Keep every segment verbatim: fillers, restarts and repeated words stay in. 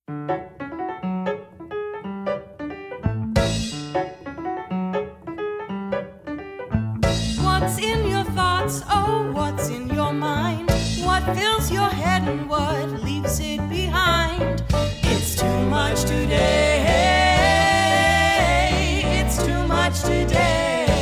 What's in your thoughts? Oh, what's in your mind? What fills your head and what leaves it behind? It's too much today. It's too much today.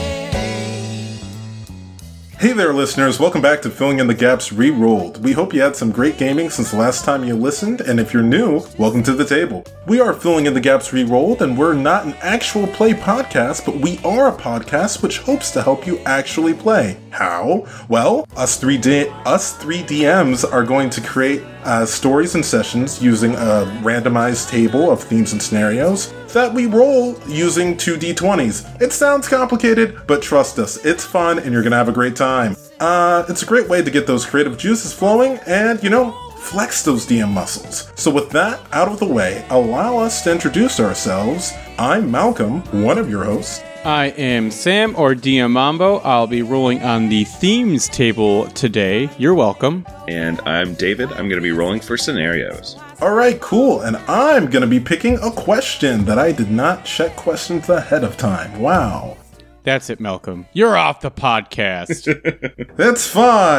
Hey there, listeners. Welcome back to Filling in the Gaps Rerolled. We hope you had some great gaming since the last time you listened, and if you're new, welcome to the table. We are Filling in the Gaps Rerolled, and we're not an actual play podcast, but we are a podcast which hopes to help you actually play. How? Well, us three D- us three D Ms are going to create uh, stories and sessions using a randomized table of themes and scenarios that we roll using two D twenties. It sounds complicated, but trust us, it's fun and you're gonna have a great time. Uh, it's a great way to get those creative juices flowing and, you know, flex those D M muscles. So with that out of the way, allow us to introduce ourselves. I'm Malcolm, one of your hosts. I am Sam, or D M Mambo. I'll be rolling on the themes table today. You're welcome. And I'm David. I'm going to be rolling for scenarios. Alright, cool. And I'm gonna be picking a question that I did not check questions ahead of time. Wow. That's it, Malcolm. You're off the podcast. That's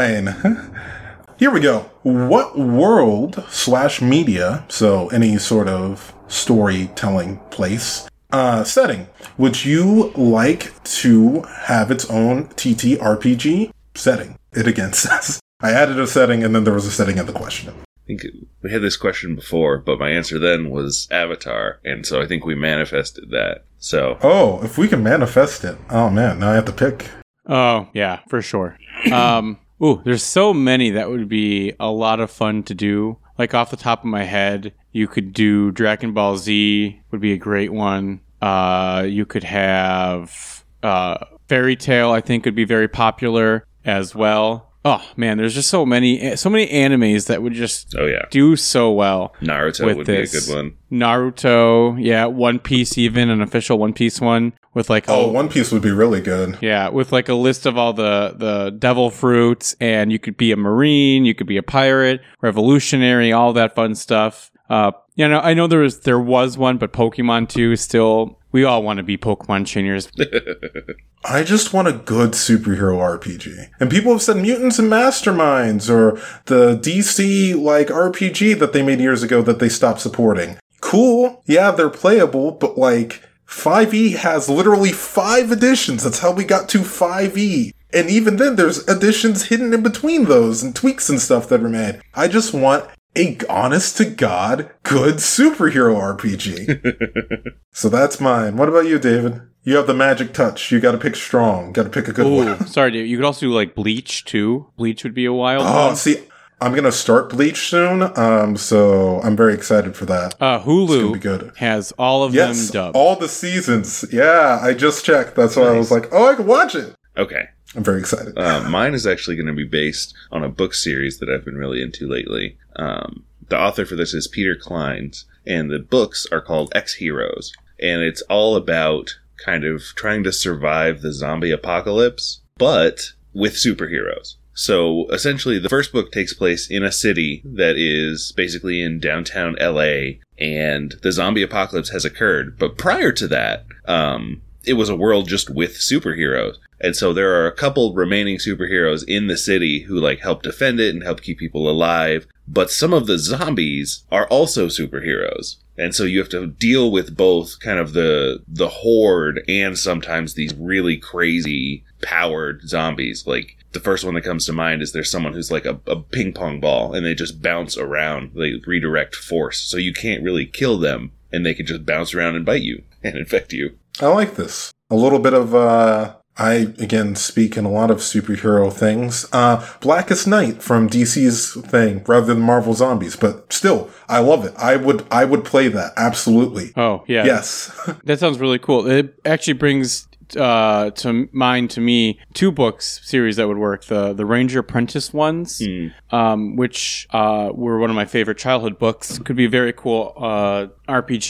fine. Here we go. What world slash media, so any sort of storytelling place, uh, setting, would you like to have its own T T R P G setting? It again says. I added a setting and then there was a setting in the question. I think we had this question before, but my answer then was Avatar, and so I think we manifested that. So, oh, if we can manifest it, oh man, now I have to pick. Oh, yeah, for sure. Um, ooh, there's so many that would be a lot of fun to do. Like off the top of my head, you could do Dragon Ball Z, would be a great one. Uh, you could have uh, Fairy Tail, I think would be very popular as well. Oh man, there's just so many, so many animes that would just oh yeah, do so well. Naruto would this. be a good one. Naruto, yeah, One Piece, even an official One Piece one with like oh, a, One Piece would be really good. Yeah, with like a list of all the the devil fruits, and you could be a marine, you could be a pirate, revolutionary, all that fun stuff. Uh, you know, I know there was there was one, but Pokemon two still. We all want to be Pokemon trainers. I just want a good superhero R P G. And people have said Mutants and Masterminds or the D C like R P G that they made years ago that they stopped supporting. Cool. Yeah, they're playable, but like five E has literally five editions. That's how we got to five E. And even then there's additions hidden in between those and tweaks and stuff that are made. I just want a honest-to-God good superhero R P G. So that's mine. What about you, David? You have the magic touch. You gotta pick strong. Gotta pick a good Ooh, one. Sorry, dude. You could also do, like, Bleach, too. Bleach would be a wild Oh, one. see, I'm gonna start Bleach soon, um, so I'm very excited for that. Uh, It's gonna be Hulu good. has all of Yes, them dubbed. all the seasons. Yeah, I just checked. That's why I was Nice. like, oh, I can watch it. Okay. I'm very excited. Uh, mine is actually going to be based on a book series that I've been really into lately. Um, the author for this is Peter Clines, and the books are called X-Heroes. And it's all about kind of trying to survive the zombie apocalypse, but with superheroes. So essentially, the first book takes place in a city that is basically in downtown L A, and the zombie apocalypse has occurred. But prior to that, um, it was a world just with superheroes. And so there are a couple remaining superheroes in the city who like help defend it and help keep people alive. But some of the zombies are also superheroes. And so you have to deal with both kind of the the horde and sometimes these really crazy powered zombies. Like the first one that comes to mind is there's someone who's like a, a ping pong ball and they just bounce around. They redirect force. So you can't really kill them and they can just bounce around and bite you and infect you. I like this. A little bit of, uh, I, again, speak in a lot of superhero things. Uh, Blackest Night from D C's thing, rather than Marvel Zombies. But still, I love it. I would, I would play that. Absolutely. Oh, yeah. Yes. That sounds really cool. It actually brings uh, to mind, to me, two books series that would work. The the Ranger Apprentice ones, Mm. um, which uh, were one of my favorite childhood books. Could be a very cool uh, R P G.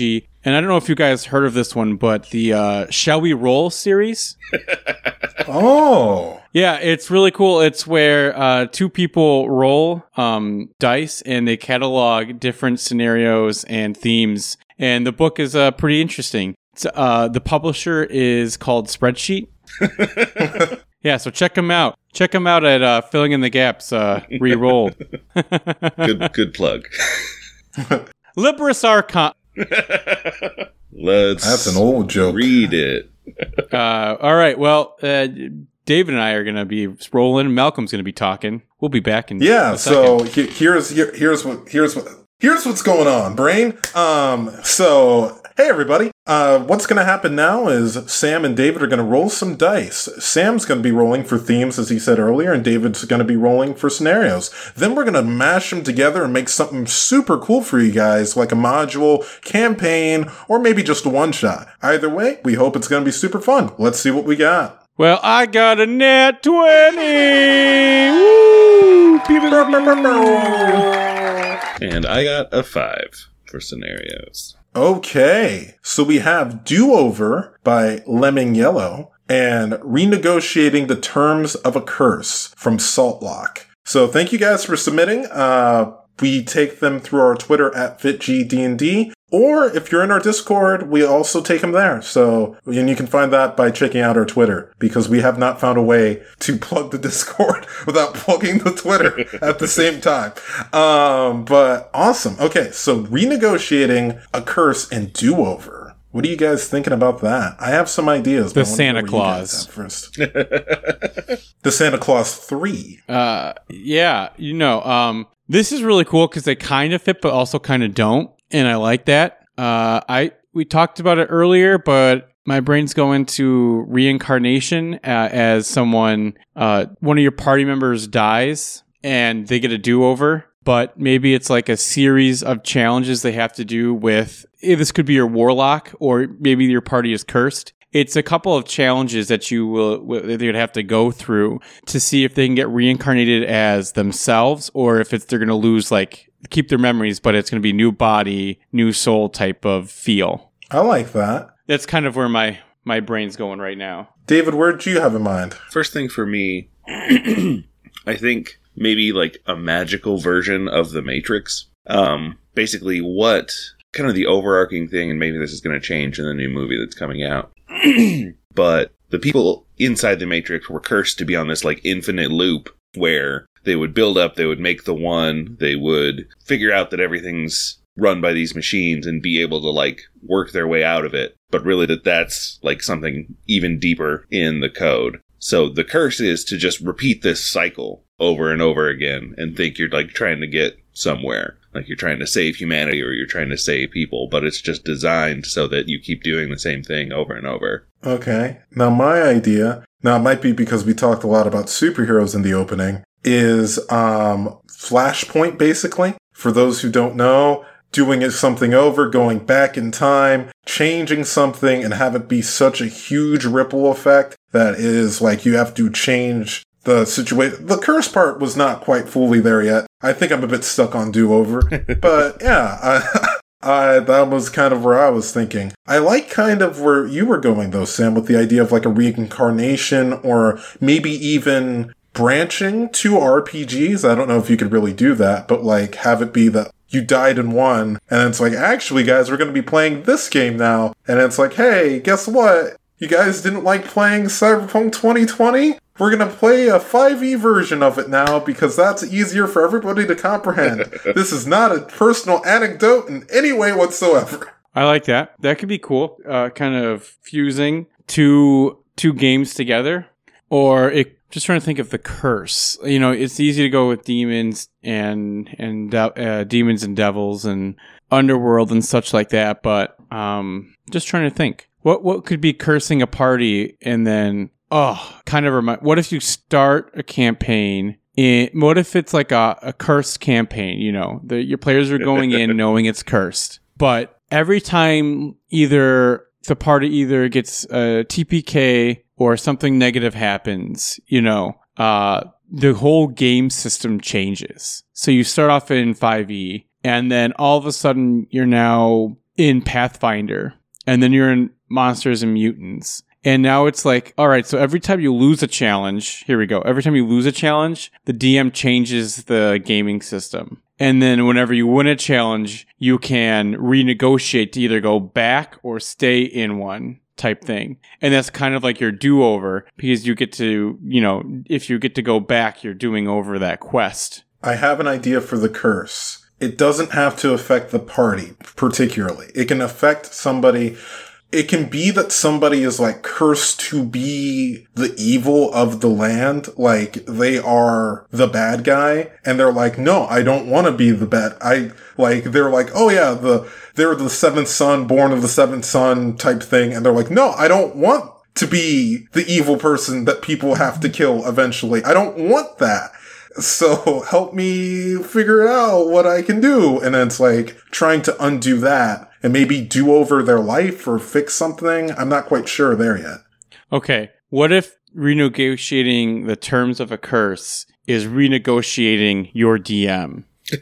And I don't know if you guys heard of this one, but the uh, Shall We Roll series? Oh. Yeah, it's really cool. It's where uh, two people roll um, dice and they catalog different scenarios and themes. And the book is uh, pretty interesting. It's, uh, the publisher is called Spreadsheet. Yeah, so check them out. Check them out at uh, Filling in the Gaps uh, Rerolled. Good, good plug. Libris Archon. Let's. That's an old joke. Read it. uh, all right. Well, uh, David and I are going to be rolling. Malcolm's going to be talking. We'll be back in. Yeah. a So second. he- here's here, here's what here's what here's what's going on, Brain. Um. So hey, everybody. Uh, what's going to happen now is Sam and David are going to roll some dice. Sam's going to be rolling for themes, as he said earlier, and David's going to be rolling for scenarios. Then we're going to mash them together and make something super cool for you guys, like a module, campaign, or maybe just a one-shot. Either way, we hope it's going to be super fun. Let's see what we got. Well, I got a nat twenty. Woo! And I got a five for scenarios. Okay, so we have Do-Over by Lemming Yellow and Renegotiating the Terms of a Curse from Saltlock. So thank you guys for submitting. Uh, we take them through our Twitter at FitGDND, or if you're in our Discord, we also take them there. So, and you can find that by checking out our Twitter, because we have not found a way to plug the Discord without plugging the Twitter at the same time. Um, but awesome. Okay, so Renegotiating a Curse and Do-Over. What are you guys thinking about that? I have some ideas. The but I wanna Santa know what you guys Claus. have first. The Santa Claus three. Uh, yeah, you know, um, this is really cool because they kind of fit, but also kind of don't. And I like that. Uh, I we talked about it earlier, but my brain's going to reincarnation uh, as someone, uh, one of your party members dies and they get a do-over. But maybe it's like a series of challenges they have to do with, eh, this could be your warlock, or maybe your party is cursed. It's a couple of challenges that you will they'd have to go through to see if they can get reincarnated as themselves, or if it's they're going to lose, like, keep their memories, but it's going to be new body, new soul type of feel. I like that. That's kind of where my, my brain's going right now. David, where did you have in mind? First thing for me, I think maybe like a magical version of the Matrix. Um, basically, what kind of the overarching thing, and maybe this is going to change in the new movie that's coming out. But the people inside the Matrix were cursed to be on this like infinite loop where they would build up, they would make the one, they would figure out that everything's run by these machines and be able to like work their way out of it. But really that that's like something even deeper in the code. So the curse is to just repeat this cycle over and over again and think you're like trying to get somewhere. Like you're trying to save humanity or you're trying to save people, but it's just designed so that you keep doing the same thing over and over. Okay. Now my idea, now it might be because we talked a lot about superheroes in the opening, is um, Flashpoint, basically. For those who don't know, doing it something over, going back in time, changing something, and have it be such a huge ripple effect that is like you have to change the situation. The curse part was not quite fully there yet. I think I'm a bit stuck on do-over. But yeah, I, I, that was kind of where I was thinking. I like kind of where you were going though, Sam, with the idea of like a reincarnation or maybe even branching to R P Gs. I don't know if you could really do that, but like have it be that you died in one, and it's like, actually, guys, we're going to be playing this game now. And it's like, hey, guess what? You guys didn't like playing Cyberpunk twenty twenty? We're going to play a five E version of it now because that's easier for everybody to comprehend. This is not a personal anecdote in any way whatsoever. I like that. That could be cool. Uh, kind of fusing two two games together. Or it just trying to think of the curse. You know, it's easy to go with demons and and uh, demons and devils and underworld and such like that. But um, just trying to think, what what could be cursing a party and then oh, kind of remind. What if you start a campaign? In, what if it's like a, a cursed campaign? You know, the, your players are going in knowing it's cursed, but every time either the party either gets a T P K or something negative happens, you know, uh, the whole game system changes. So you start off in five E, and then all of a sudden you're now in Pathfinder, and then you're in Monsters and Mutants. And now it's like, all right, so every time you lose a challenge, here we go. Every time you lose a challenge, the D M changes the gaming system. And then whenever you win a challenge, you can renegotiate to either go back or stay in one type thing. And that's kind of like your do-over, because you get to, you know, if you get to go back, you're doing over that quest. I have an idea for the curse. It doesn't have to affect the party particularly. It can affect somebody. It can be that somebody is like cursed to be the evil of the land. Like they are the bad guy and they're like, no, I don't want to be the bad. I like, they're like, oh yeah, the, they're the seventh son, born of the seventh son type thing. And they're like, no, I don't want to be the evil person that people have to kill eventually. I don't want that. So help me figure out what I can do. And it's like trying to undo that and maybe do over their life or fix something. I'm not quite sure there yet. Okay. What if renegotiating the terms of a curse is renegotiating your D M?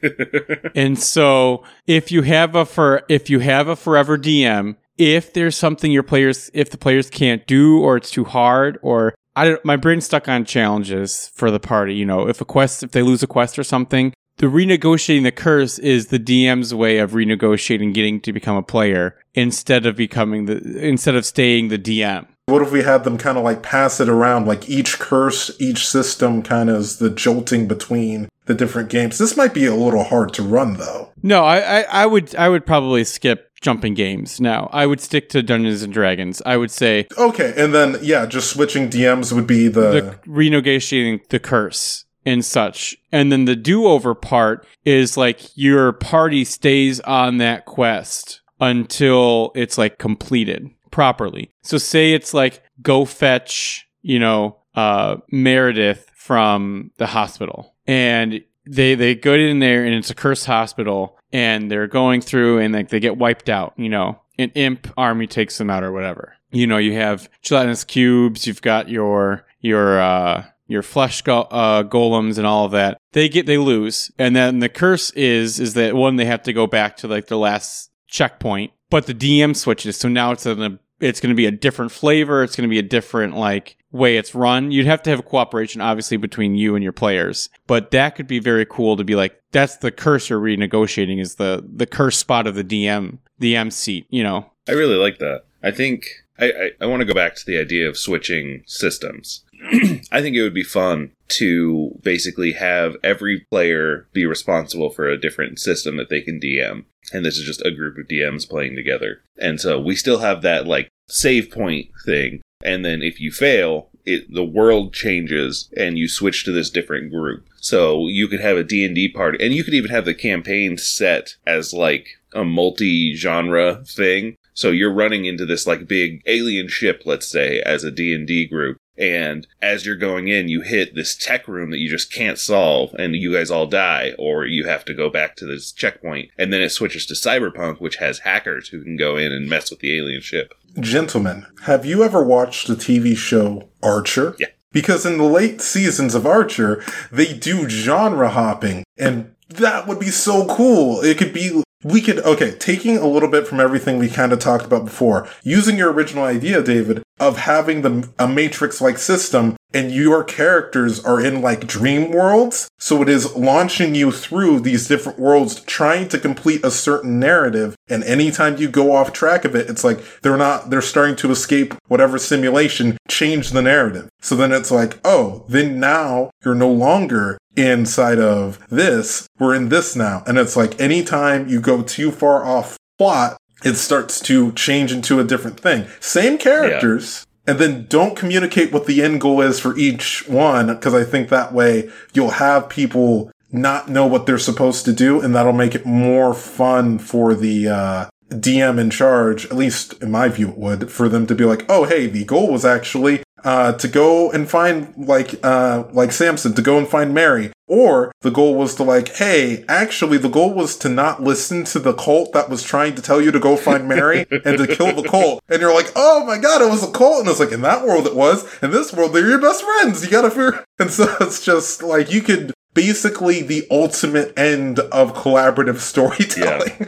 And so if you have a for if you have a forever D M, if there's something your players if the players can't do, or it's too hard, or I don't, my brain's stuck on challenges for the party. You know, if a quest, if they lose a quest or something, the renegotiating the curse is the D M's way of renegotiating getting to become a player instead of becoming the, instead of staying the D M. What if we had them kind of like pass it around, like each curse, each system kind of is the jolting between the different games? This might be a little hard to run though. No, I, I, I would, I would probably skip jumping games now. I would stick to Dungeons and Dragons. I would say, okay, and then yeah, just switching D Ms would be the, the renegotiating the curse and such. And then the do-over part is like your party stays on that quest until it's like completed properly. So say it's like go fetch, you know, uh, Meredith from the hospital, and they they go in there and it's a cursed hospital, and they're going through and like they get wiped out, you know, an imp army takes them out or whatever. You know, you have gelatinous cubes, you've got your your uh your flesh go- uh, golems and all of that. They get they lose, and then the curse is is that one, they have to go back to like the last checkpoint, but the D M switches, so now it's a it's going to be a different flavor. It's going to be a different like way it's run. You'd have to have a cooperation, obviously, between you and your players, but that could be very cool to be like, that's the curse you're renegotiating, is the the curse spot of the D M, the M seat. You know, I really like that. I think I I, I want to go back to the idea of switching systems. I think it would be fun to basically have every player be responsible for a different system that they can D M. And this is just a group of D Ms playing together. And so we still have that like save point thing. And then if you fail, it the world changes and you switch to this different group. So you could have a D and D party, and you could even have the campaign set as like a multi-genre thing. So you're running into this like big alien ship, let's say, as a D and D group. And as you're going in, you hit this tech room that you just can't solve, and you guys all die, or you have to go back to this checkpoint. And then it switches to Cyberpunk, which has hackers who can go in and mess with the alien ship. Gentlemen, have you ever watched the T V show Archer? Yeah. Because in the late seasons of Archer, they do genre hopping, and that would be so cool. It could be... We could, okay, taking a little bit from everything we kind of talked about before, using your original idea, David, of having the a Matrix-like system, and your characters are in, like, dream worlds, so it is launching you through these different worlds, trying to complete a certain narrative, and anytime you go off track of it, it's like, they're not, they're starting to escape whatever simulation, change the narrative. So then it's like, oh, then now you're no longer inside of this, we're in this now. And it's like anytime you go too far off plot, it starts to change into a different thing. Same characters, yeah. And then don't communicate what the end goal is for each one, because I think that way you'll have people not know what they're supposed to do, and that'll make it more fun for the uh D M in charge, at least in my view it would, for them to be like, oh hey, the goal was actually Uh, to go and find, like, uh, like Samson, to go and find Mary. Or the goal was to, like, hey, actually the goal was to not listen to the cult that was trying to tell you to go find Mary and to kill the cult. And you're like, oh my god, it was a cult. And it's like, in that world it was. In this world, they're your best friends. You gotta figure. And so it's just, like, you could basically the ultimate end of collaborative storytelling. Yeah.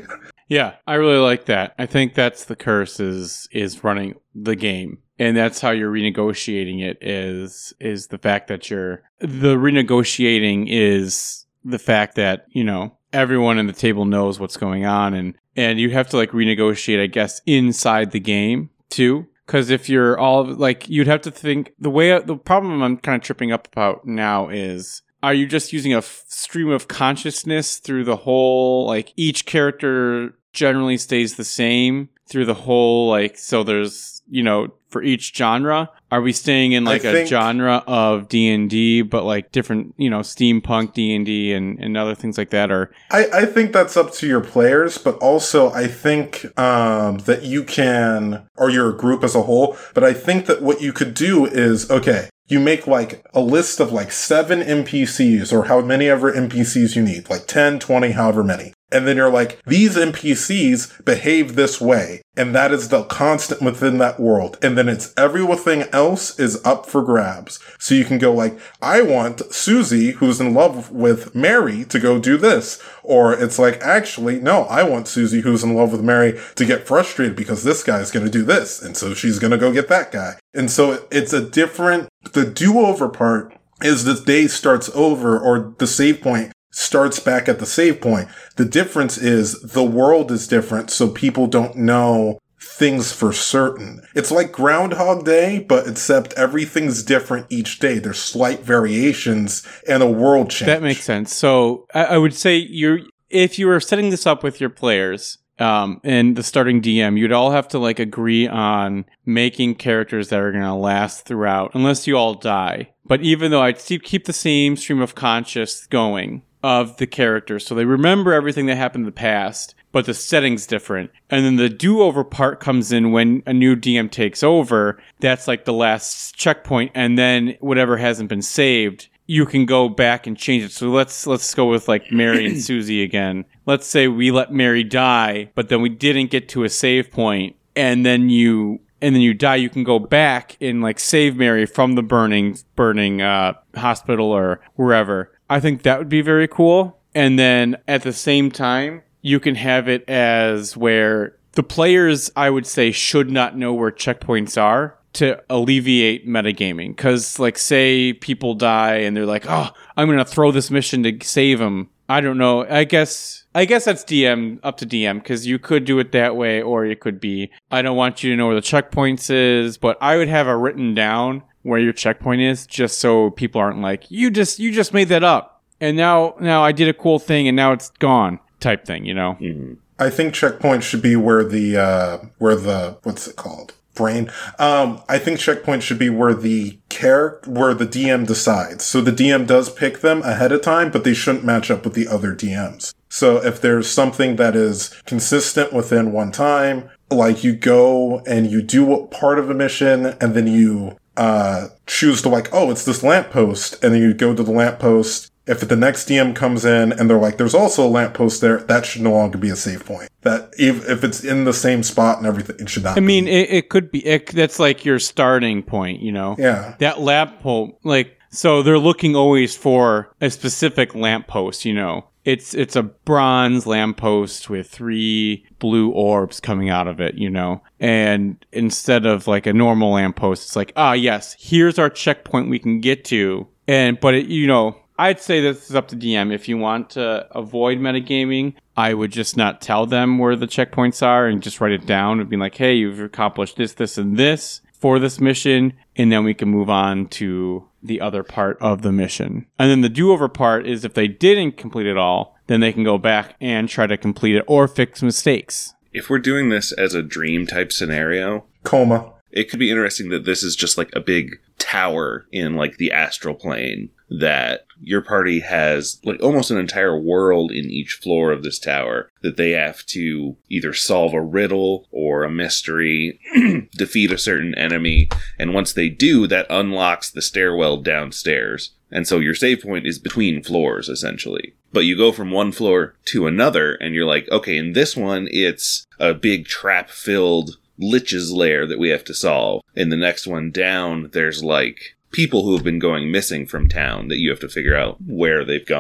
Yeah, I really like that. I think that's the curse is is running the game. And that's how you're renegotiating it is is the fact that you're the renegotiating is the fact that, you know, everyone in the table knows what's going on and and you have to like renegotiate, I guess, inside the game too. Because if you're all like, you'd have to think the way the problem I'm kind of tripping up about now is, are you just using a f- stream of consciousness through the whole, like each character generally stays the same through the whole, like, so there's, you know, for each genre, are we staying in like I a think- genre of D and D, but like different, you know, steampunk D and D and, and other things like that? Or I, I think that's up to your players, but also I think um, that you can, or your group as a whole, but I think that what you could do is, okay, you make like a list of like seven N P Cs or how many ever N P Cs you need, like ten, twenty, however many. And then you're like, these N P Cs behave this way. And that is the constant within that world. And then it's everything else is up for grabs. So you can go like, I want Susie, who's in love with Mary, to go do this. Or it's like, actually, no, I want Susie, who's in love with Mary, to get frustrated because this guy's going to do this. And so she's going to go get that guy. And so it's a different, the do-over part is the day starts over or the save point starts back at the save point. The difference is the world is different, so people don't know things for certain. It's like Groundhog Day, but except everything's different each day. There's slight variations and a world change. that makes sense. So I, I would say you're if you were setting this up with your players um, and the starting D M, you'd all have to like agree on making characters that are going to last throughout, unless you all die. But even though I'd keep keep the same stream of conscious going of the characters, so they remember everything that happened in the past, but the setting's different. And then the do-over part comes in when a new D M takes over. That's like the last checkpoint, and then whatever hasn't been saved, you can go back and change it. So let's let's go with like Mary and Susie again. Let's say we let Mary die, but then we didn't get to a save point, and then you and then you die. You can go back and like save Mary from the burning burning uh, hospital or wherever. I think that would be very cool. And then at the same time, you can have it as where the players, I would say, should not know where checkpoints are to alleviate metagaming. Because, like, say people die and they're like, oh, I'm going to throw this mission to save them. I don't know. I guess I guess that's D M, up to D M, because you could do it that way, or it could be, I don't want you to know where the checkpoints is, but I would have it written down where your checkpoint is, just so people aren't like, you just you just made that up, and now now I did a cool thing, and now it's gone, type thing, you know? Mm-hmm. I think checkpoint should be where the, uh, where the, what's it called? Brain. Um, I think checkpoint should be where the care, where the D M decides. So the D M does pick them ahead of time, but they shouldn't match up with the other D Ms. So if there's something that is consistent within one time, like you go and you do part of a mission and then you, uh, choose to like, oh, it's this lamppost, and then you go to the lamppost. If the next D M comes in and they're like, there's also a lamppost there, that should no longer be a save point. That if, if it's in the same spot and everything, it should not I mean, be. it, it could be, it, that's like your starting point, you know? Yeah. That lamppost, like, so they're looking always for a specific lamppost, you know? It's it's a bronze lamppost with three blue orbs coming out of it, you know? And instead of like a normal lamppost, it's like, ah, yes, here's our checkpoint we can get to. And, but it, you know, I'd say this is up to D M. If you want to avoid metagaming, I would just not tell them where the checkpoints are and just write it down and be like, hey, you've accomplished this, this, and this for this mission, and then we can move on to the other part of the mission. And then the do-over part is if they didn't complete it all, then they can go back and try to complete it or fix mistakes. If we're doing this as a dream type scenario, Coma. it could be interesting that this is just like a big tower in like the astral plane, that your party has like almost an entire world in each floor of this tower that they have to either solve a riddle or a mystery, defeat a certain enemy, and once they do, that unlocks the stairwell downstairs. And so your save point is between floors, essentially. But you go from one floor to another, and you're like, okay, in this one, it's a big trap-filled lich's lair that we have to solve. In the next one down, there's like people who have been going missing from town that you have to figure out where they've gone.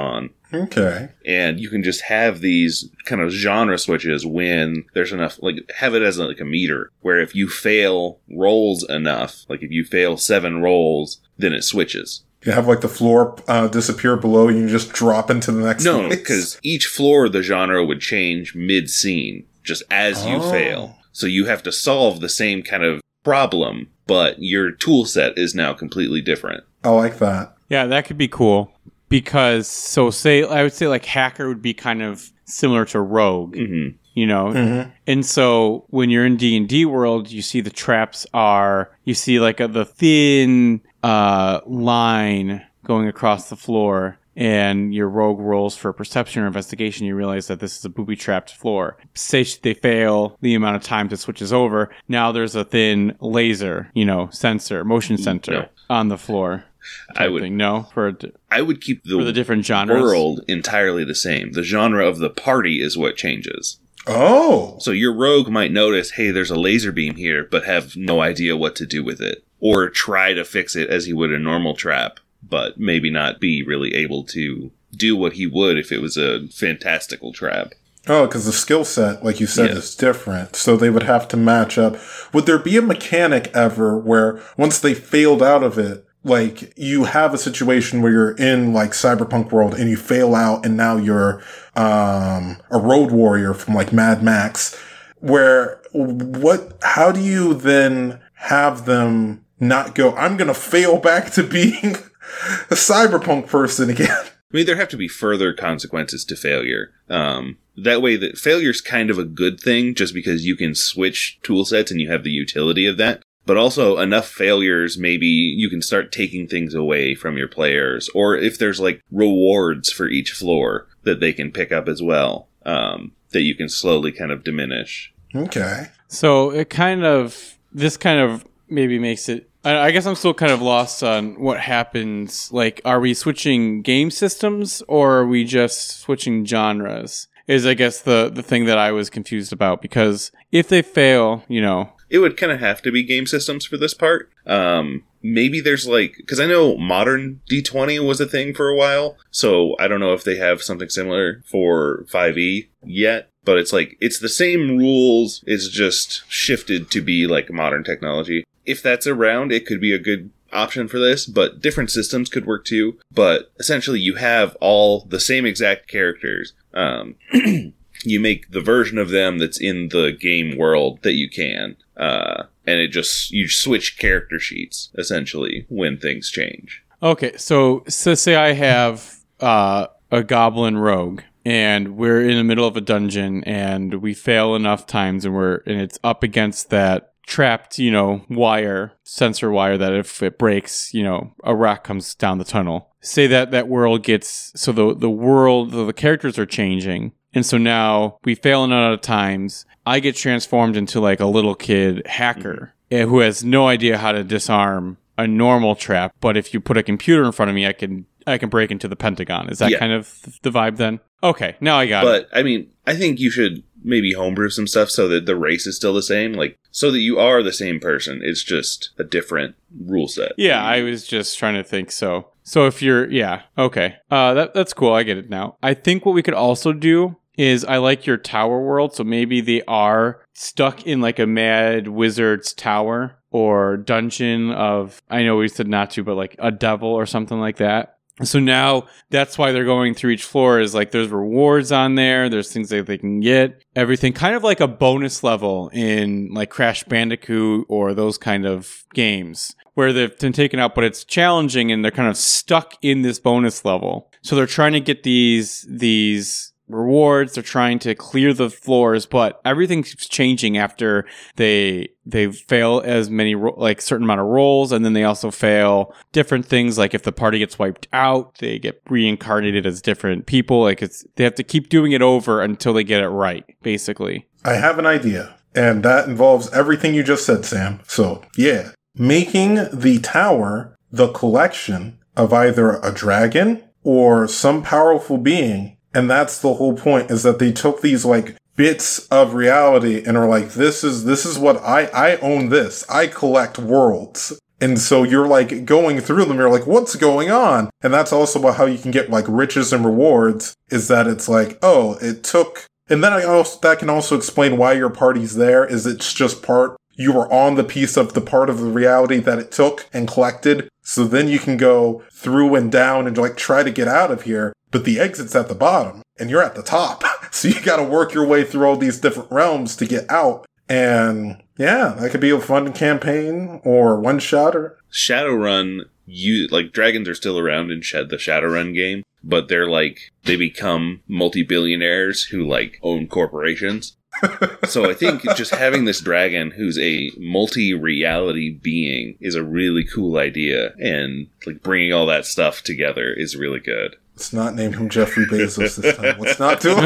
Okay. And you can just have these kind of genre switches when there's enough, like, have it as like a meter, where if you fail rolls enough, like if you fail seven rolls, then it switches. You have like the floor uh, disappear below you and you just drop into the next No, place? because each floor, the genre would change mid-scene, just as you Oh. fail. So you have to solve the same kind of problem, but your tool set is now completely different. I like that. Yeah, that could be cool. Because, so say, I would say like hacker would be kind of similar to rogue, Mm-hmm. you know? Mm-hmm. And so when you're in D and D world, you see the traps are, you see like a, the thin uh, line going across the floor, and your rogue rolls for perception or investigation, you realize that this is a booby-trapped floor. Say they fail, the amount of times it switches over, now there's a thin laser, you know, sensor, motion sensor No. on the floor. I would Thing. No? For, I would keep the, for the different genres? world entirely the same. The genre of the party is what changes. Oh. So your rogue might notice, hey, there's a laser beam here, but have no idea what to do with it. Or try to fix it as he would a normal trap, but maybe not be really able to do what he would if it was a fantastical trap. Oh, because the skill set, like you said, Yeah. is different. So they would have to match up. Would there be a mechanic ever where once they failed out of it, like you have a situation where you're in like cyberpunk world and you fail out and now you're um a road warrior from like Mad Max, where what how do you then have them not go, I'm gonna fail back to being a cyberpunk person again? I mean, there have to be further consequences to failure. Um, that way, that failure's kind of a good thing, just because you can switch tool sets and you have the utility of that. But also, enough failures, maybe you can start taking things away from your players. Or if there's, like, rewards for each floor that they can pick up as well, um, that you can slowly kind of diminish. Okay. So it kind of, this kind of maybe makes it, I, I guess I'm still kind of lost on what happens. Like, are we switching game systems or are we just switching genres? Is, I guess, the, the thing that I was confused about. Because if they fail, you know, It would kind of have to be game systems for this part. Um, maybe there's like, because I know modern D twenty was a thing for a while, so I don't know if they have something similar for five E yet, but it's like, it's the same rules, it's just shifted to be like modern technology. If that's around, it could be a good option for this, but different systems could work too. But essentially you have all the same exact characters. Um, you make the version of them that's in the game world that you can. Uh, and it just, you switch character sheets, essentially, when things change. okay, so, so say I have uh, a goblin rogue and we're in the middle of a dungeon and we fail enough times and we're, and it's up against that trapped, you know, wire, sensor wire that if it breaks, you know, a rock comes down the tunnel. Say that that world gets, so the, the world, the, the characters are changing. And so now we fail a lot of times. I get transformed into like a little kid hacker mm-hmm. who has no idea how to disarm a normal trap. But if you put a computer in front of me, I can I can break into the Pentagon. Is that Yeah. kind of the vibe then? Okay, now I got but, it. But, I mean, I think you should maybe homebrew some stuff so that the race is still the same. Like, so that you are the same person. It's just a different rule set. Yeah, I was just trying to think so. So if you're, yeah, okay. Uh, that that's cool. I get it now. I think what we could also do is I like your tower world. So maybe they are stuck in like a mad wizard's tower or dungeon of, I know we said not to, but like a devil or something like that. So now that's why they're going through each floor is like there's rewards on there. There's things that they can get. Everything kind of like a bonus level in like Crash Bandicoot or those kind of games where they've been taken out, but it's challenging and they're kind of stuck in this bonus level. So they're trying to get these, these rewards. They're trying to clear the floors, but everything keeps changing after they they fail as many ro- like certain amount of rolls, and then they also fail different things. Like if the party gets wiped out, they get reincarnated as different people. Like it's they have to keep doing it over until they get it right, basically. I have an idea, and that involves everything you just said, Sam. So yeah, making the tower the collection of either a dragon or some powerful being. And that's the whole point, is that they took these like bits of reality and are like, this is, this is what I, I own this. I collect worlds. And so you're like going through them, you're like, what's going on? And that's also how you can get like riches and rewards, is that it's like, oh, it took, and then I also, that can also explain why your party's there, is it's just part, you were on the piece of the part of the reality that it took and collected. So then you can go through and down and like try to get out of here, but the exit's at the bottom and you're at the top. So you got to work your way through all these different realms to get out. And yeah, that could be a fun campaign or one shot or Shadowrun. You like dragons are still around in Sh- the Shadowrun game, but they're like they become multi-billionaires who like own corporations. So I think just having this dragon who's a multi-reality being is a really cool idea, and like bringing all that stuff together is really good. Let's not name him Jeffrey Bezos this time. Let's not do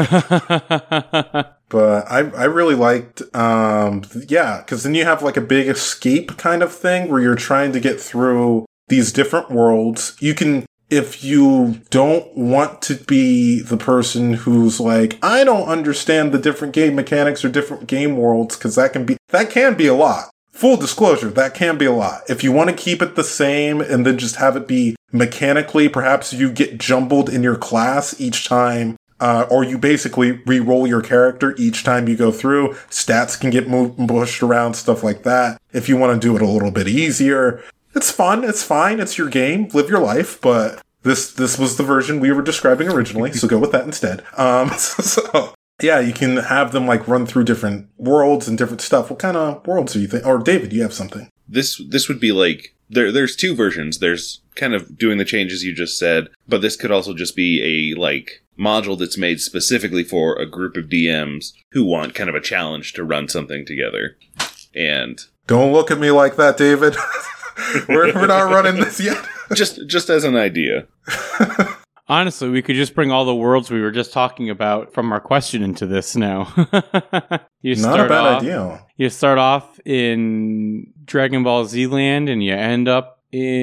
it. But I I really liked, um, yeah, because then you have like a big escape kind of thing where you're trying to get through these different worlds. You can, if you don't want to be the person who's like, I don't understand the different game mechanics or different game worlds, because that can be, that can be a lot. Full disclosure, that can be a lot. If you want to keep it the same and then just have it be mechanically, perhaps you get jumbled in your class each time. Uh, or you basically re-roll your character each time you go through. Stats can get moved and pushed around, stuff like that. If you want to do it a little bit easier, it's fun. It's fine. It's your game. Live your life. But this this was the version we were describing originally, so go with that instead. Um, so, so yeah, you can have them like run through different worlds and different stuff. What kind of worlds do you think? Or David, you have something? This this would be like there. There's two versions. There's kind of doing the changes you just said, but this could also just be a like module that's made specifically for a group of D Ms who want kind of a challenge to run something together. And don't look at me like that, David. we're, we're not running this yet. just just as an idea. Honestly, we could just bring all the worlds we were just talking about from our question into this now. you Not a bad off, idea. You start off in Dragon Ball Z land and you end up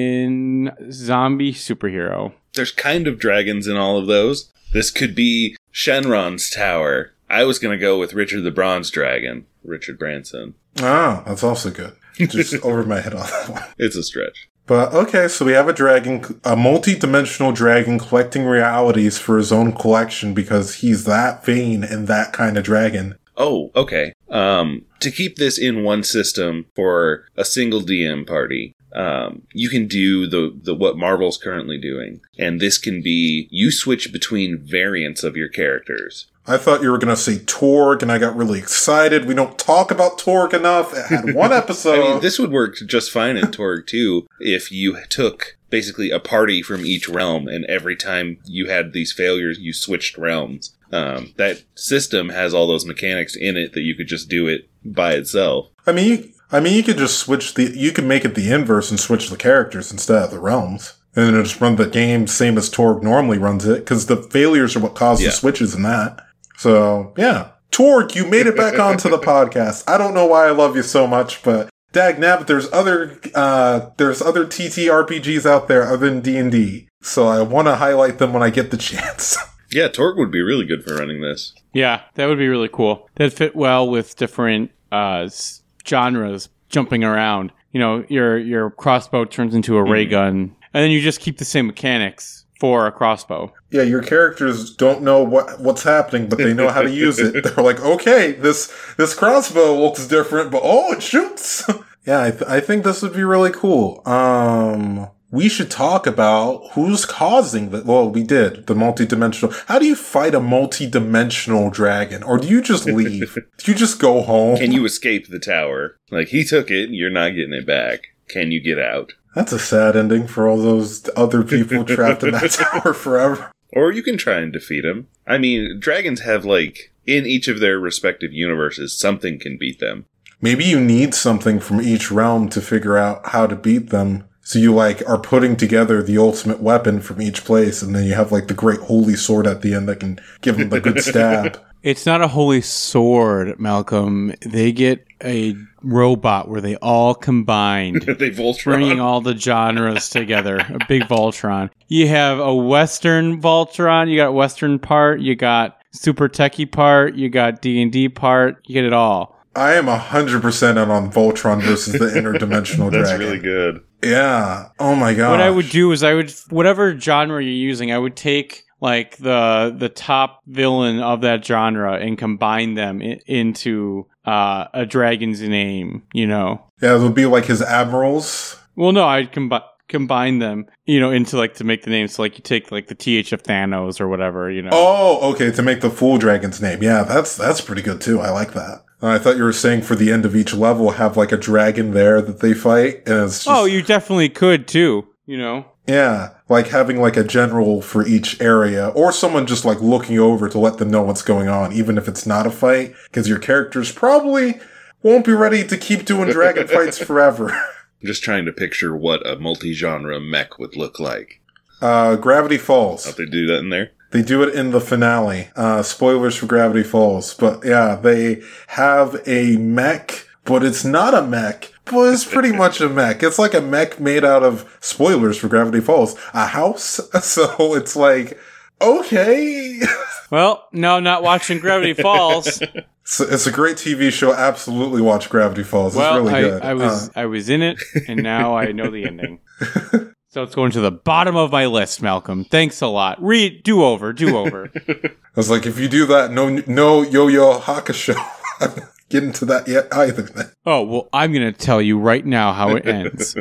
in zombie superhero. There's kind of dragons in all of those. This could be Shenron's tower. I was going to go with Richard the Bronze Dragon, Richard Branson. Ah, that's also good. Just over my head on that one. It's a stretch. But okay, so we have a dragon, a multi-dimensional dragon collecting realities for his own collection because he's that vain and that kind of dragon. Oh, okay. Um, to keep this in one system for a single D M party, um, you can do the, the what Marvel's currently doing. And this can be, you switch between variants of your characters. I thought you were going to say Torg, and I got really excited. We don't talk about Torg enough. It had one episode. I mean, this would work just fine in Torg, too, if you took basically a party from each realm, and every time you had these failures, you switched realms. Um, that system has all those mechanics in it that you could just do it by itself. I mean, you, I mean, you could just switch the, you could make it the inverse and switch the characters instead of the realms. And then it'll just run the game same as Torg normally runs it, because the failures are what cause yeah. the switches in that. So, yeah. Torg, you made it back onto the podcast. I don't know why I love you so much, but dagnabbit, there's other, uh, there's other T T R P Gs out there other than D and D. So I want to highlight them when I get the chance. Yeah, Torg would be really good for running this. Yeah, that would be really cool. That'd fit well with different uh, genres jumping around. You know, your your crossbow turns into a ray gun, and then you just keep the same mechanics for a crossbow. Yeah, your characters don't know what what's happening, but they know how to use it. They're like, okay, this this crossbow looks different, but oh, it shoots. Yeah, I, th- I think this would be really cool. Um, we should talk about who's causing the. Well, we did the multi-dimensional. How do you fight a multi-dimensional dragon, or do you just leave? Do you just go home? Can you escape the tower? Like, he took it, you're not getting it back. Can you get out? That's a sad ending for all those other people trapped in that tower forever. Or you can try and defeat him. I mean, dragons have, like, in each of their respective universes, something can beat them. Maybe you need something from each realm to figure out how to beat them. So you, like, are putting together the ultimate weapon from each place, and then you have, like, the great holy sword at the end that can give them the good stab. It's not a holy sword, Malcolm. They get a robot where they all combined. They Voltron. Bringing all the genres together. A big Voltron. You have a Western Voltron. You got Western part. You got super techie part. You got D and D part. You get it all. I am one hundred percent in on Voltron versus the interdimensional That's dragon. really good. Yeah. Oh my god. What I would do is I would, whatever genre you're using, I would take like the the top villain of that genre and combine them I- into uh, a dragon's name, you know? Yeah, it would be like his admirals. Well, no, I'd combine combine them, you know, into like to make the name. So like you take like the T H of Thanos or whatever, you know. Oh, okay, to make the full dragon's name. Yeah, that's that's pretty good too. I like that. I thought you were saying for the end of each level, have like a dragon there that they fight, and it's just, Oh, you definitely could too, you know. yeah, like having like a general for each area, or someone just like looking over to let them know what's going on, even if it's not a fight, because your characters probably won't be ready to keep doing dragon fights forever. I'm just trying to picture what a multi-genre mech would look like. Uh, Gravity Falls. How'd they do that in there? They do it in the finale. Uh, spoilers for Gravity Falls. But yeah, they have a mech, but it's not a mech, but it's pretty much a mech. It's like a mech made out of, spoilers for Gravity Falls, a house. So it's like, okay. Well, no, not watching Gravity Falls. So it's a great T V show. Absolutely watch Gravity Falls. Well, it's really I, good. I was Uh, I was in it, and now I know the ending. So it's going to the bottom of my list, Malcolm. Thanks a lot. Read, do over, do over. I was like, if you do that, no, no Yo-Yo Hakusho. I'm not getting to that yet either. Oh, well, I'm going to tell you right now how it ends.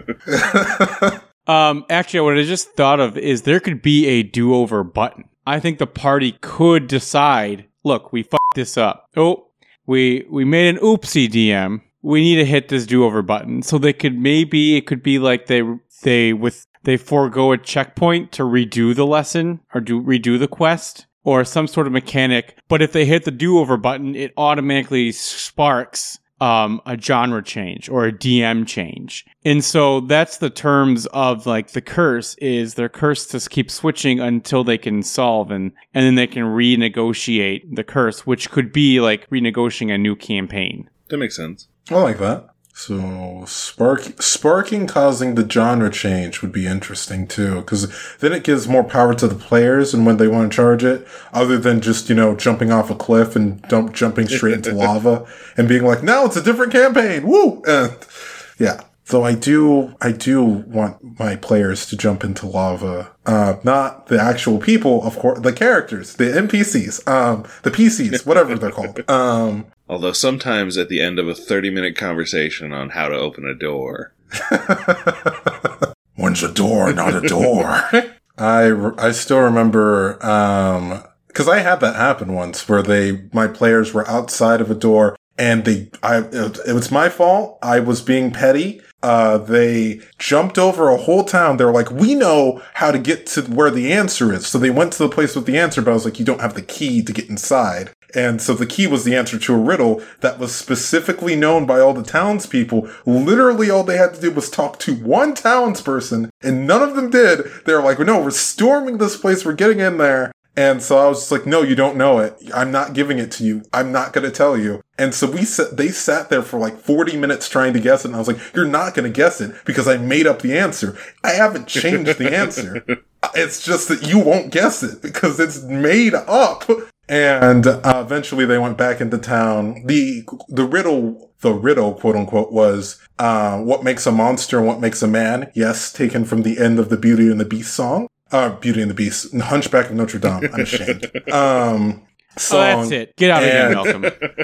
um, actually, what I just thought of is there could be a do-over button. I think the party could decide, look, we fucked this up. Oh, we we made an oopsie, D M. We need to hit this do-over button. So they could maybe, it could be like they they with they forego a checkpoint to redo the lesson or do redo the quest or some sort of mechanic. But if they hit the do-over button, it automatically sparks um, a genre change or a D M change. And so that's the terms of like the curse is they're cursed to keep switching until they can solve and, and then they can renegotiate the curse, which could be like renegotiating a new campaign. That makes sense. I like that. So spark, sparking causing the genre change would be interesting too, because then it gives more power to the players and when they want to charge it, other than just, you know, jumping off a cliff and dump, jumping straight into lava and being like, now it's a different campaign. Woo! And yeah. So I do, I do want my players to jump into lava. Uh, not the actual people, of course, the characters, the N P Cs, um, the P Cs, whatever they're called. Um, Although sometimes at the end of a thirty-minute conversation on how to open a door. One's a door, not a door. I, I still remember, um, cause I had that happen once where they, my players were outside of a door and they, I, it, it was my fault. I was being petty. Uh, they jumped over a whole town. They were like, we know how to get to where the answer is. So they went to the place with the answer, but I was like, you don't have the key to get inside. And so the key was the answer to a riddle that was specifically known by all the townspeople. Literally all they had to do was talk to one townsperson, and none of them did. They were like, no, we're storming this place. We're getting in there. And so I was just like, no, you don't know it. I'm not giving it to you. I'm not going to tell you. And so we sat, they sat there for like forty minutes trying to guess it. And I was like, you're not going to guess it because I made up the answer. I haven't changed the answer. It's just that you won't guess it because it's made up. And uh, eventually they went back into town. The, the riddle, the riddle, quote unquote, was, uh, what makes a monster and what makes a man? Yes, taken from the end of the Beauty and the Beast song. Uh, Beauty and the Beast, Hunchback of Notre Dame. I'm ashamed. Um, song. Oh, that's it. Get out of here, Malcolm.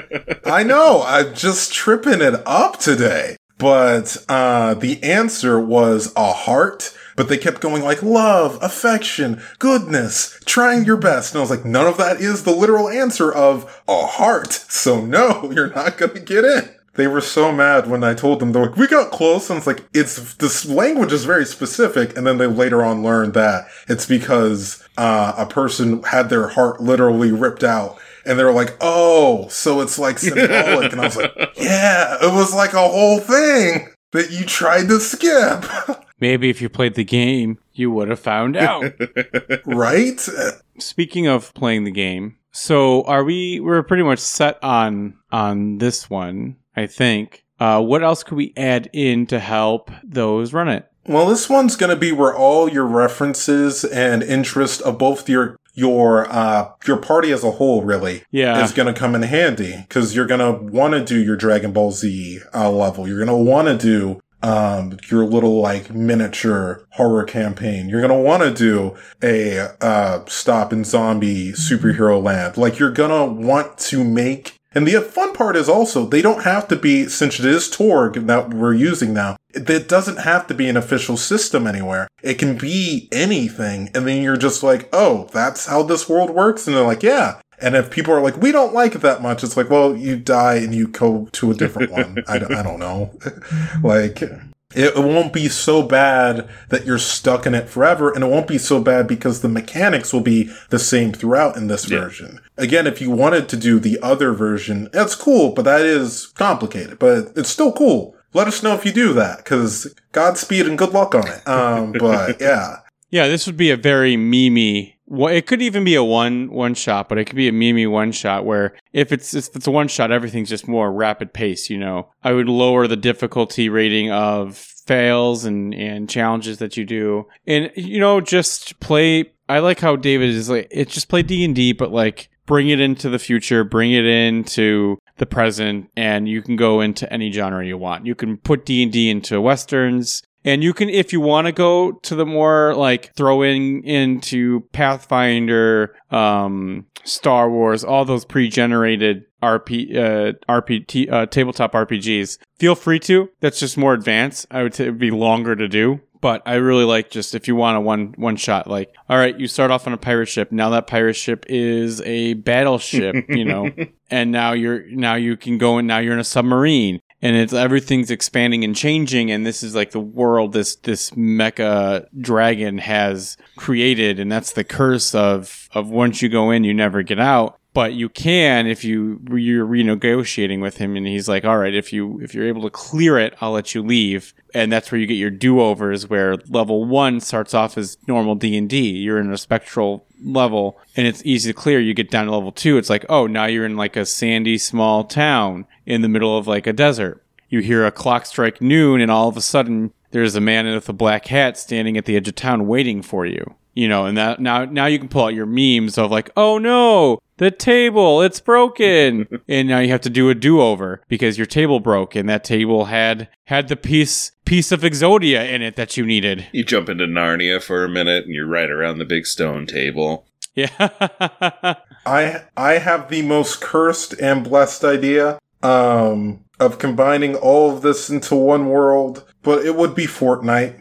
I know. I'm just tripping it up today. But, uh, the answer was a heart, but they kept going like love, affection, goodness, trying your best. And I was like, none of that is the literal answer of a heart. So no, you're not going to get in. They were so mad when I told them, they're like, we got close. And it's like, it's, this language is very specific. And then they later on learned that it's because, uh, a person had their heart literally ripped out. And they were like, oh, so it's like symbolic. And I was like, yeah, it was like a whole thing that you tried to skip. Maybe if you played the game, you would have found out. Right? Speaking of playing the game, so are we, we're pretty much set on, on this one. I think. Uh, what else could we add in to help those run it? Well, this one's going to be where all your references and interest of both your your uh your party as a whole really Yeah. is going to come in handy, because you're going to want to do your Dragon Ball Z uh, level. You're going to want to do um your little like miniature horror campaign. You're going to want to do a uh stop in zombie superhero land. Like, you're going to want to make. And the fun part is also, they don't have to be, since it is Torg that we're using now, it doesn't have to be an official system anywhere. It can be anything. And then you're just like, oh, that's how this world works? And they're like, yeah. And if people are like, we don't like it that much, it's like, well, you die and you go to a different one. I, don't, I don't know. Like, it won't be so bad that you're stuck in it forever, and it won't be so bad because the mechanics will be the same throughout in this yeah. version. Again, if you wanted to do the other version, that's cool, but that is complicated, but it's still cool. Let us know if you do that, because Godspeed and good luck on it. Um, but yeah. Yeah, this would be a very memey. Well, it could even be a one one shot, but it could be a memey one shot where if it's if it's a one shot, everything's just more rapid pace. You know, I would lower the difficulty rating of fails and and challenges that you do, and you know, just play. I like how David is like, it's just play D and D, but like bring it into the future, bring it into the present, and you can go into any genre you want. You can put D and D into Westerns. And you can, if you want to go to the more like throwing into Pathfinder, um, Star Wars, all those pre-generated R P, uh, R P T, uh, tabletop R P Gs, feel free to. That's just more advanced. I would say it'd be longer to do. But I really like just if you want a one one shot, like, all right, you start off on a pirate ship. Now that pirate ship is a battleship, you know, and now you're now you can go and now you're in a submarine. And it's everything's expanding and changing, and this is like the world this this mecha dragon has created, and that's the curse of of once you go in, you never get out. But you can if you you're renegotiating with him, and he's like, all right, if you if you're able to clear it, I'll let you leave. And that's where you get your do-overs, where level one starts off as normal D and D. You're in a spectral level, and it's easy to clear. You get down to level two, it's like, oh, now you're in like a sandy small town in the middle of like a desert. You hear a clock strike noon, and all of a sudden there's a man with a black hat standing at the edge of town waiting for you. You know, and that now now you can pull out your memes of like, oh no, the table, it's broken. And now you have to do a do-over because your table broke, and that table had had the piece piece of Exodia in it that you needed. You jump into Narnia for a minute, and you're right around the big stone table. Yeah. I I have the most cursed and blessed idea um, of combining all of this into one world, but it would be Fortnite.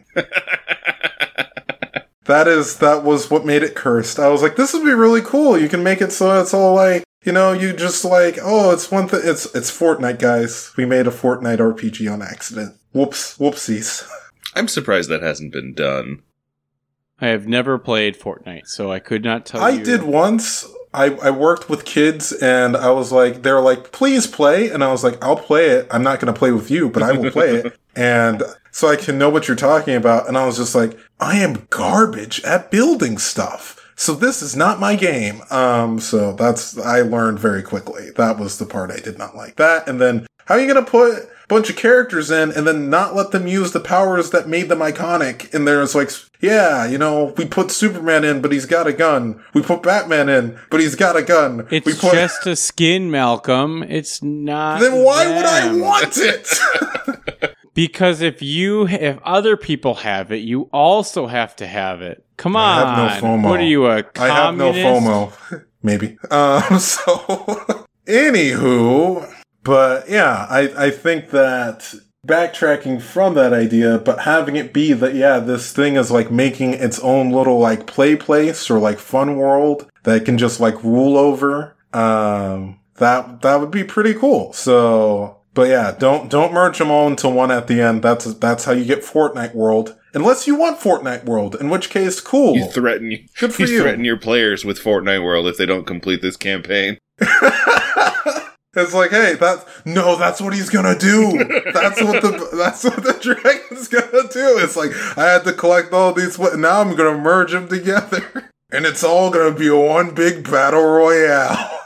That is, that was what made it cursed. I was like, this would be really cool. You can make it so it's all like, you know, you just like, oh, it's one thing. It's, it's Fortnite, guys. We made a Fortnite R P G on accident. Whoops, whoopsies. I'm surprised that hasn't been done. I have never played Fortnite, so I could not tell I you. I did once. I, I worked with kids, and I was like, they were like, please play. And I was like, I'll play it. I'm not going to play with you, but I will play it. And so I can know what you're talking about. And I was just like, I am garbage at building stuff. So this is not my game. Um, so that's, I learned very quickly. That was the part I did not like. That, and then how are you going to put a bunch of characters in and then not let them use the powers that made them iconic? And there's like, yeah, you know, we put Superman in, but he's got a gun. We put Batman in, but he's got a gun. It's we put- just a skin, Malcolm. It's not. Then why them. would I want it? Because if you, if other people have it, you also have to have it. Come on. I have no FOMO. What are you, a communist? I have no FOMO. Maybe. Um, so, anywho, but yeah, I, I think that backtracking from that idea, but having it be that, yeah, this thing is like making its own little like play place or like fun world that it can just like rule over, um, that, that would be pretty cool. So, but yeah, don't, don't merge them all into one at the end. That's, that's how you get Fortnite World. Unless you want Fortnite World, in which case, cool. You threaten, you, Good for you, you. threaten your players with Fortnite World if they don't complete this campaign. It's like, hey, that no, that's what he's gonna do. That's what the that's what the dragon's gonna do. It's like I had to collect all these. Now I'm gonna merge them together, and it's all gonna be a one big battle royale.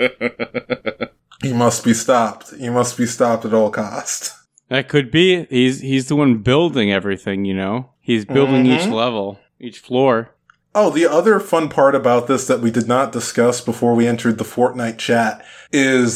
He must be stopped. He must be stopped at all costs. That could be. He's he's the one building everything. You know, he's building mm-hmm. each level, each floor. Oh, the other fun part about this that we did not discuss before we entered the Fortnite chat is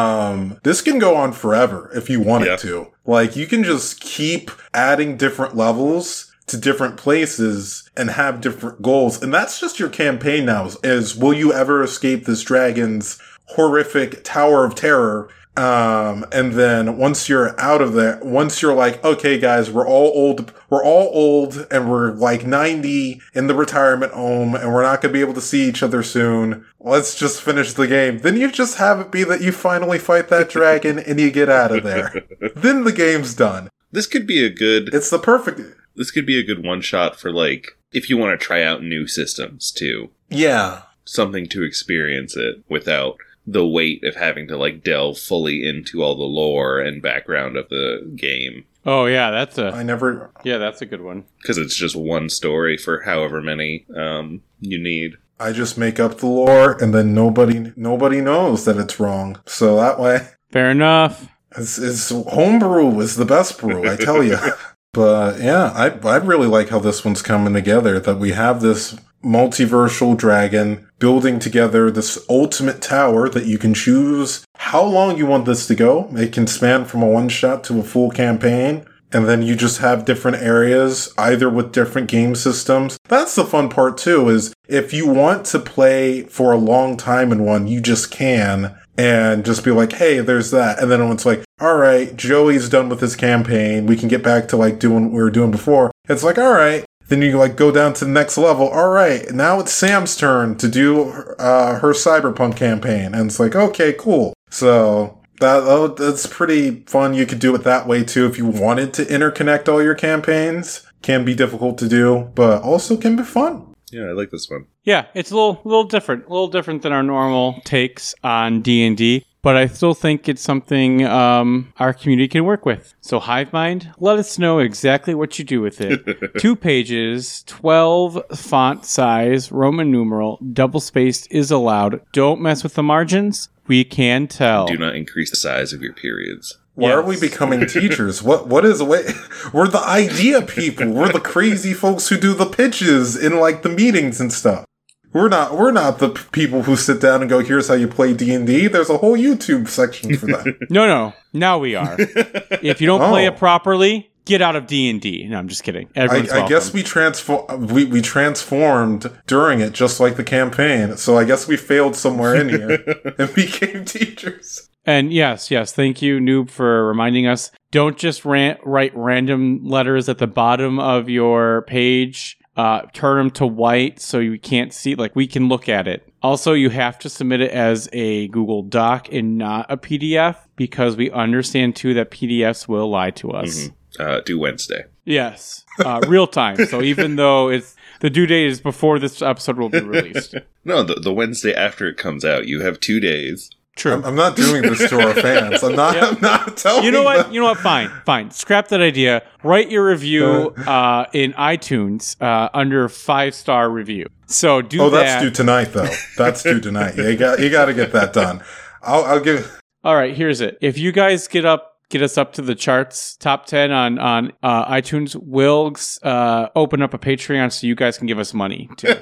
um this can go on forever if you want Yeah. it to. Like, you can just keep adding different levels to different places and have different goals. And that's just your campaign now, is will you ever escape this dragon's horrific Tower of Terror? Um, and then once you're out of there, once you're like, okay, guys, we're all old, we're all old and we're like ninety in the retirement home and we're not going to be able to see each other soon. Let's just finish the game. Then you just have it be that you finally fight that dragon and you get out of there. Then the game's done. This could be a good. It's the perfect. This could be a good one shot for like if you want to try out new systems too. Yeah. Something to experience it without the weight of having to like delve fully into all the lore and background of the game. Oh yeah, that's a I never. yeah, that's a good one. Because it's just one story for however many um, you need. I just make up the lore and then nobody, nobody knows that it's wrong. So that way. Fair enough. It's, it's homebrew is the best brew, I tell you. But yeah, I I really like how this one's coming together. That we have this multiversal dragon building together this ultimate tower that you can choose how long you want this to go. It can span from a one shot to a full campaign. And then you just have different areas, either with different game systems. That's the fun part too, is if you want to play for a long time in one, you just can. And just be like, hey, there's that. And then it's like, all right, Joey's done with his campaign. We can get back to like doing what we were doing before. It's like, all right. Then you like go down to the next level. All right, now it's Sam's turn to do uh, her Cyberpunk campaign. And it's like, okay, cool. So that oh, that's pretty fun. You could do it that way too if you wanted to interconnect all your campaigns. Can be difficult to do, but also can be fun. Yeah, I like this one. Yeah, it's a little little different, a little different than our normal takes on D and D, but I still think it's something um, our community can work with. So HiveMind, let us know exactly what you do with it. Two pages, twelve font size, Roman numeral, double spaced is allowed. Don't mess with the margins. We can tell. Do not increase the size of your periods. Why Yes. are we becoming teachers? What what is wait? We're the idea people. We're the crazy folks who do the pitches in like the meetings and stuff. We're not we're not the p- people who sit down and go, here's how you play D and D. There's a whole YouTube section for that. No, no. Now we are. If you don't play Oh. it properly, get out of D and D. No, I'm just kidding. Everyone's I, I guess welcome. we transform we, we transformed during it, just like the campaign. So I guess we failed somewhere in here and became teachers. And yes, yes, thank you, Noob, for reminding us. Don't just ran- write random letters at the bottom of your page. Uh, turn them to white so you can't see. Like, we can look at it. Also, you have to submit it as a Google Doc and not a P D F, because we understand, too, that P D Fs will lie to us. Mm-hmm. Uh, due Wednesday. Yes, uh, real time. So even though it's the due date is before this episode will be released. No, the, the Wednesday after it comes out, you have two days. True. I'm, I'm not doing this to our fans. I'm not. Yeah. I'm not telling You know what? them. You know what? Fine, fine. Scrap that idea. Write your review uh, in iTunes uh, under five star review. So do Oh, that. that's due tonight, though. That's due tonight. You got you got to get that done. I'll, I'll give. All right, here's it. If you guys get up, get us up to the charts, top ten on on uh, iTunes, we'll uh, open up a Patreon so you guys can give us money too.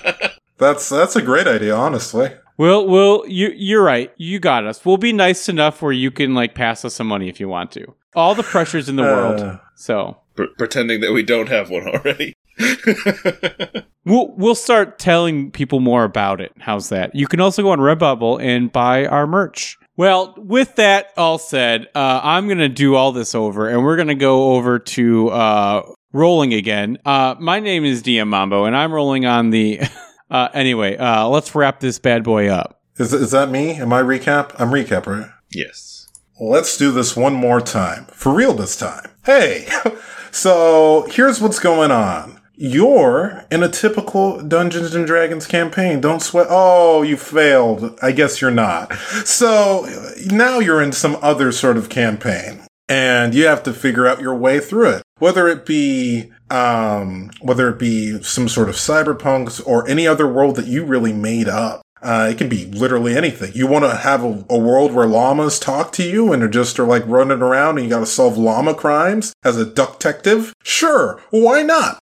That's that's a great idea, honestly. We'll, we'll, you, you're right. You got us. We'll be nice enough where you can like pass us some money if you want to. All the pressures in the Uh. world. So P- pretending that we don't have one already. we'll we'll start telling people more about it. How's that? You can also go on Redbubble and buy our merch. Well, with that all said, uh, I'm gonna do all this over, and we're gonna go over to uh, rolling again. Uh, my name is D M Mambo, and I'm rolling on the. Uh, anyway, uh, let's wrap this bad boy up. Is is that me? Am I recap? I'm recap, right? Yes. Let's do this one more time. For real this time. Hey! So, here's what's going on. You're in a typical Dungeons and Dragons campaign. Don't sweat. Oh, you failed. I guess you're not. So, now you're in some other sort of campaign. And you have to figure out your way through it. Whether it be, um, whether it be some sort of cyberpunks or any other world that you really made up. Uh, it can be literally anything. You want to have a, a world where llamas talk to you and are just are like running around and you got to solve llama crimes as a detective? Sure. Why not?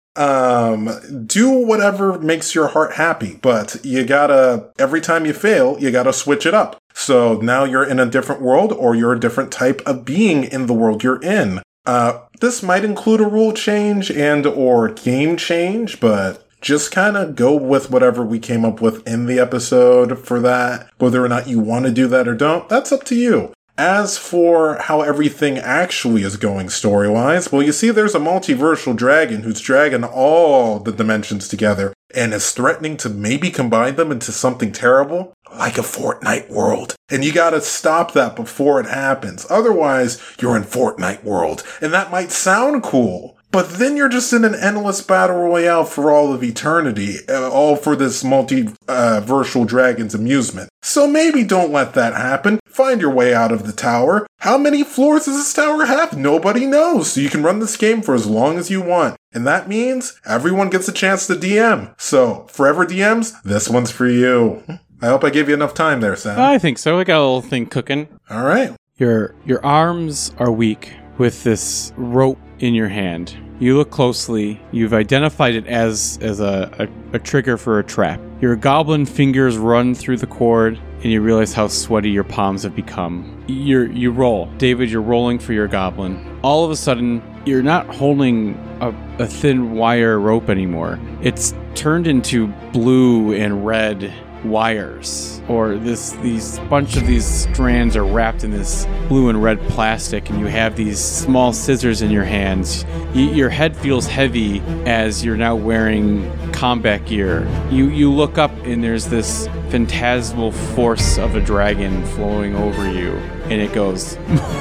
Um, do whatever makes your heart happy, but you gotta, every time you fail, you gotta switch it up. So now you're in a different world, or you're a different type of being in the world you're in. Uh, this might include a rule change and or game change, but just kind of go with whatever we came up with in the episode for that. Whether or not you want to do that or don't, that's up to you. As for how everything actually is going story-wise, well, you see there's a multiversal dragon who's dragging all the dimensions together and is threatening to maybe combine them into something terrible, like a Fortnite world. And you gotta stop that before it happens. Otherwise, you're in Fortnite world, and that might sound cool, but then you're just in an endless battle royale for all of eternity, uh, all for this multiversal dragon's amusement. So maybe don't let that happen. Find your way out of the tower. How many floors does this tower have? Nobody knows. So you can run this game for as long as you want. And that means everyone gets a chance to D M. So, forever D Ms, this one's for you. I hope I gave you enough time there, Sam. I think so. I got a little thing cooking. All right. Your your arms are weak with this rope in your hand. You look closely. You've identified it as as a, a, a trigger for a trap. Your goblin fingers run through the cord, and you realize how sweaty your palms have become. You're, you roll. David, you're rolling for your goblin. All of a sudden, you're not holding a, a thin wire rope anymore. It's turned into blue and red wires, or this these bunch of these strands are wrapped in this blue and red plastic, and you have these small scissors in your hands. Y- your head feels heavy as you're now wearing combat gear. You you look up, and there's this phantasmal force of a dragon flowing over you, and it goes,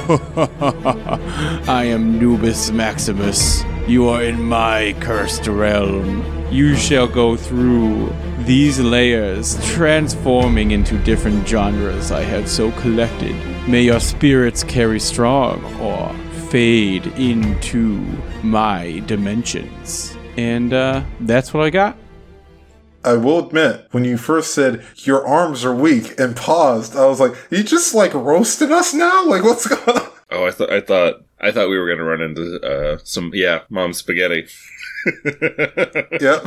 I am Nubis Maximus. You are in my cursed realm. You shall go through these layers, transforming into different genres I have so collected. May your spirits carry strong or fade into my dimensions. And uh, that's what I got. I will admit, when you first said your arms are weak and paused, I was like, you just like roasted us now? Like, what's going on? Oh, I thought I thought I thought we were gonna run into uh, some yeah, mom's spaghetti. Yep.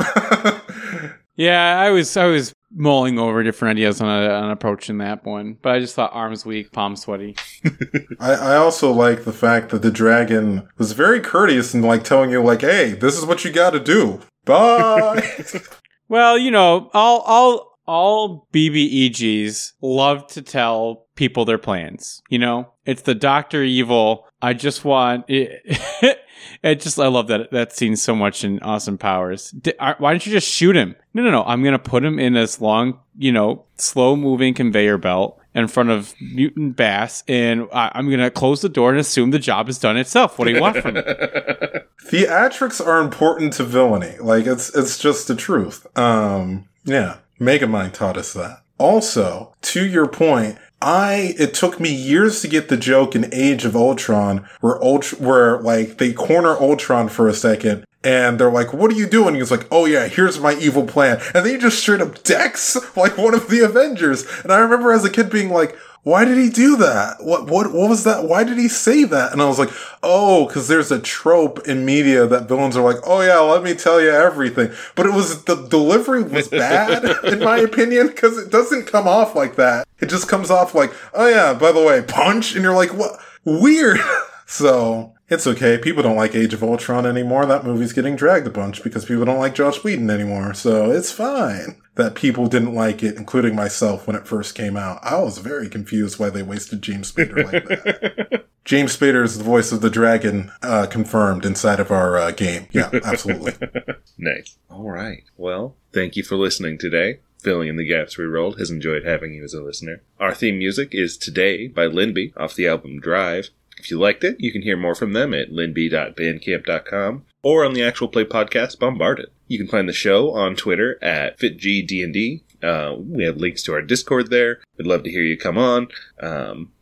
Yeah, I was I was mulling over different ideas on, a, on approaching that one, but I just thought arms weak, palms sweaty. I, I also like the fact that the dragon was very courteous and like telling you like, hey, this is what you gotta do. Bye. Well, you know, all all all B B E Gs love to tell people their plans. You know, it's the Doctor Evil. I just want it. It just, I love that that scene so much in Austin Powers. D- why don't you just shoot him? No, no, no. I'm going to put him in this long, you know, slow moving conveyor belt in front of Mutant Bass, and I- I'm going to close the door and assume the job is done itself. What do you want from me? Theatrics are important to villainy. Like, it's it's just the truth. Um, yeah. Megamind taught us that. Also, to your point, I, it took me years to get the joke in Age of Ultron where Ult- where like they corner Ultron for a second and they're like, what are you doing? He's like, oh yeah, here's my evil plan. And then he just straight up decks like one of the Avengers. And I remember as a kid being like, why did he do that? What, what, what was that? Why did he say that? And I was like, oh, cause there's a trope in media that villains are like, oh yeah, let me tell you everything. But it was, the delivery was bad, in my opinion, cause it doesn't come off like that. It just comes off like, oh yeah, by the way, punch. And you're like, what? Weird. So it's okay. People don't like Age of Ultron anymore. That movie's getting dragged a bunch because people don't like Joss Whedon anymore. So it's fine that people didn't like it, including myself when it first came out. I was very confused why they wasted James Spader like that. James Spader is the voice of the dragon, uh, confirmed inside of our uh, game. Yeah, absolutely. Nice. All right. Well, thank you for listening today. Filling in the Gaps Rerolled has enjoyed having you as a listener. Our theme music is Today by Linby off the album Drive. If you liked it, you can hear more from them at linby dot bandcamp dot com or on the Actual Play podcast Bombarded. You can find the show on Twitter at Fit G D and D. Uh, we have links to our Discord there. We'd love to hear you come on. Um,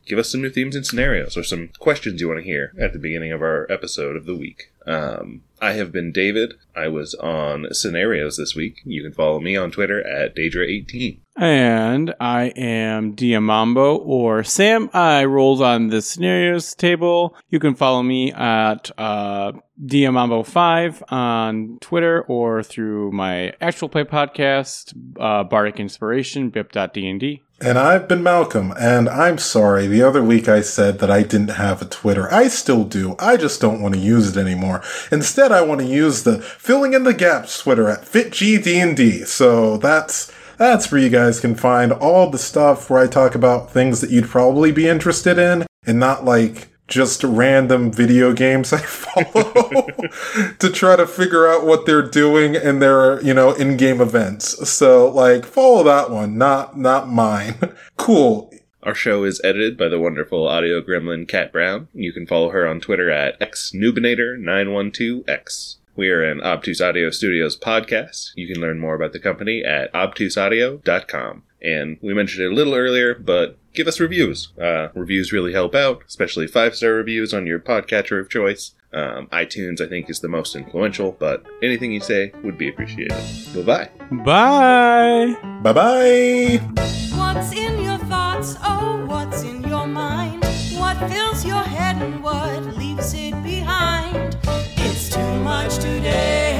give us some new themes and scenarios or some questions you want to hear at the beginning of our episode of the week. Um, I have been David. I was on Scenarios this week. You can follow me on Twitter at Daedra eighteen. And I am Diamambo, or Sam. I rolled on the Scenarios table. You can follow me at uh, Diamambo five on Twitter or through my actual play podcast, uh, Bardic Inspiration, bip dot d n d. And I've been Malcolm, and I'm sorry, the other week I said that I didn't have a Twitter. I still do, I just don't want to use it anymore. Instead, I want to use the Filling in the Gaps Twitter at FitGDND. So that's that's where you guys can find all the stuff where I talk about things that you'd probably be interested in, and not like just random video games I follow to try to figure out what they're doing in their, you know, in-game events. So, like, follow that one, not not mine. Cool. Our show is edited by the wonderful audio gremlin Kat Brown. You can follow her on Twitter at x nubinator nine one two x. We are an Obtuse Audio Studios podcast. You can learn more about the company at obtuse audio dot com. And we mentioned it a little earlier, but give us reviews. Uh, reviews really help out, especially five-star reviews on your podcatcher of choice. Um, iTunes, I think, is the most influential, but anything you say would be appreciated. Bye-bye. Bye. Bye-bye. What's in your thoughts? Oh, what's in your mind? What fills your head and what leaves it behind? It's too much today.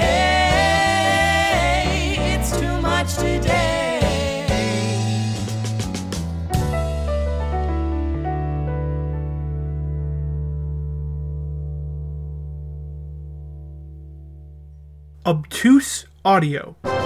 It's too much today. Obtuse Audio.